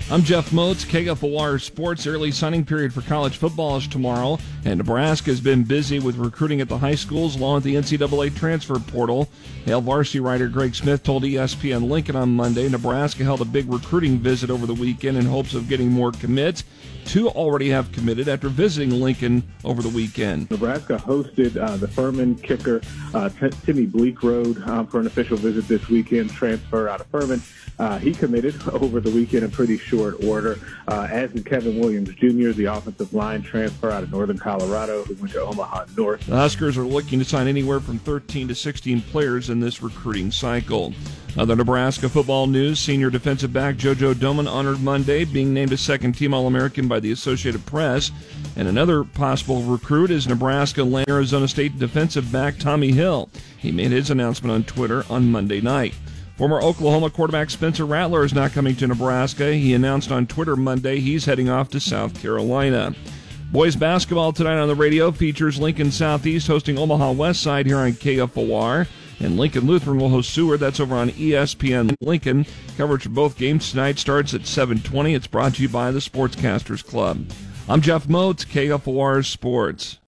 I'm Jeff Moats, KFOR Sports. Early signing period for college football is tomorrow, and Nebraska has been busy with recruiting at the high schools along with the NCAA transfer portal. Hail varsity writer Greg Smith told ESPN Lincoln on Monday Nebraska held a big recruiting visit over the weekend in hopes of getting more commits. 2 already have committed after visiting Lincoln over the weekend. Nebraska hosted the Furman kicker, Timmy Bleekrode, for an official visit this weekend, transfer out of Furman. He committed over the weekend in pretty short order, as did Kevin Williams Jr., the offensive line transfer out of Northern Colorado, who went to Omaha North. The Huskers are looking to sign anywhere from 13 to 16 players in this recruiting cycle. Other Nebraska football news, senior defensive back JoJo Domann honored Monday, being named a second-team All-American by the Associated Press. And another possible recruit is Nebraska Arizona State defensive back Tommy Hill. He made his announcement on Twitter on Monday night. Former Oklahoma quarterback Spencer Rattler is not coming to Nebraska. He announced on Twitter Monday he's heading off to South Carolina. Boys basketball tonight on the radio features Lincoln Southeast hosting Omaha West Side here on KFOR. And Lincoln Lutheran will host Seward. That's over on ESPN Lincoln. Coverage of both games tonight starts at 7:20. It's brought to you by the Sportscasters Club. I'm Jeff Moats, KFOR Sports.